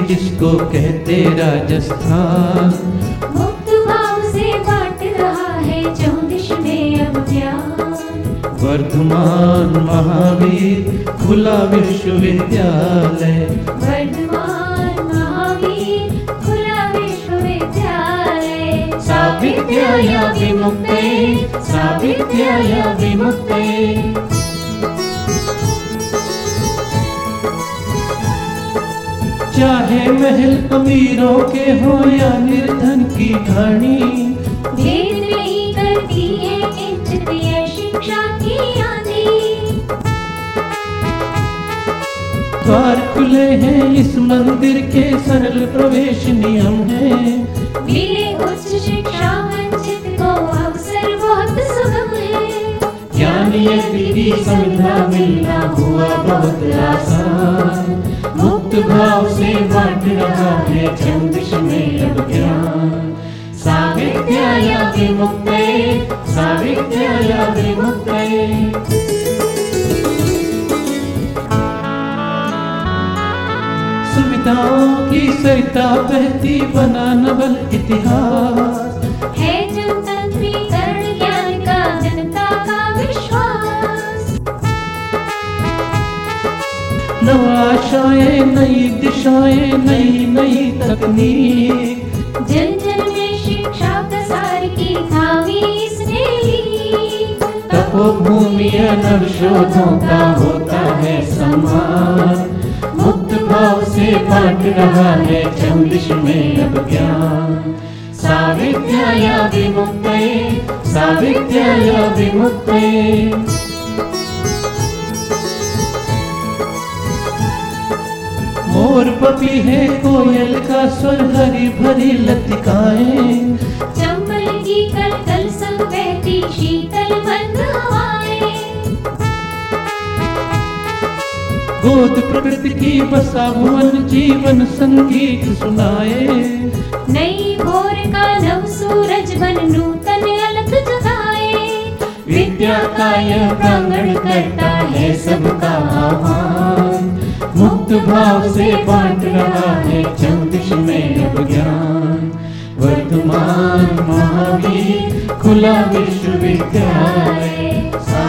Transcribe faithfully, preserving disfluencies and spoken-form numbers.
जिसको कहते राजस्थान। मुक्त भाव से बांट रहा है चौदिश में अब ज्ञान। वर्धमान महावीर खुला विश्वविद्यालय। वर्धमान महावीर खुला विश्वविद्यालय। सावित्र्याय विमुक्तये, सावित्र्याय विमुक्तये। चाहे महल अमीरों के हो या निर्धन की ढाणी, भेद नहीं करती है इज्जत ये शिक्षा की आंधी। द्वार खुले हैं इस मंदिर के, सरल प्रवेश नियम है। मिले उच्च शिक्षा वंचित को अवसर बहुत सुगम है। ज्ञान ये विधि संविधा मिलना हुआ बहुत आसान। मुक्त भाव से बांट रहा है चौदिश में अब ज्ञान। सावित्र्याय विमुक्तये, सावित्र्याय विमुक्तये। सुविधाओं की सरिता बहती बना नवल इतिहास। है जनतंत्रीकरण ज्ञान का जनता का विश्वास। नव आशाएं नई दिशाएं नई नई तकनीक। जन जन में शिक्षा प्रसार की थामी इसने ली। तपोभूमि नवशोधों का होता है सम्मान। मुक्त भाव से बांट रहा है चौदिश में अब ज्ञान। सावित्र्याय विमुक्तये, सावित्र्याय विमुक्तये। मोर पपी है कोयल का स्वर, हरी भरी लतिकाएं। चंबल की कल कल संग बहती शीतल मंद हवाएं। गोद प्रकृति की बसा भुवन जीवन संगीत सुनाए। नई भोर का नव सूरज बन नूतन अलख जगाए। विद्या का यह प्रांगण करता है सबका आह्वान। मुक्त भाव से बांट रहा है चौदिश में अब ज्ञान। वर्धमान महावीर खुला विश्वविद्यालय।